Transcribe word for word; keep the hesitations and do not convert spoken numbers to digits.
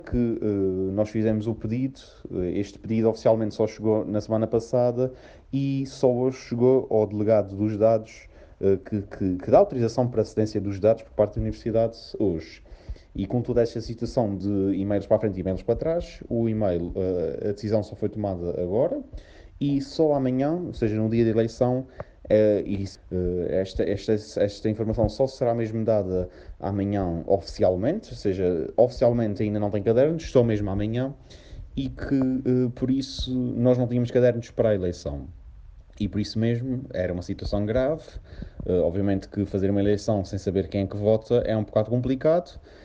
que uh, nós fizemos o pedido, uh, este pedido oficialmente só chegou na semana passada e só hoje chegou ao delegado dos dados uh, que, que, que dá autorização para a cedência dos dados por parte da Universidade hoje. E com toda esta situação de e-mails para a frente e e-mails para trás, o e-mail, uh, a decisão só foi tomada agora e só amanhã, ou seja, no dia da eleição, uh, e, uh, esta, esta, esta informação só será mesmo dada amanhã oficialmente, ou seja, oficialmente ainda não tem cadernos, só mesmo amanhã, e que uh, por isso nós não tínhamos cadernos para a eleição. E por isso mesmo era uma situação grave. Uh, obviamente que fazer uma eleição sem saber quem é que vota é um bocado complicado.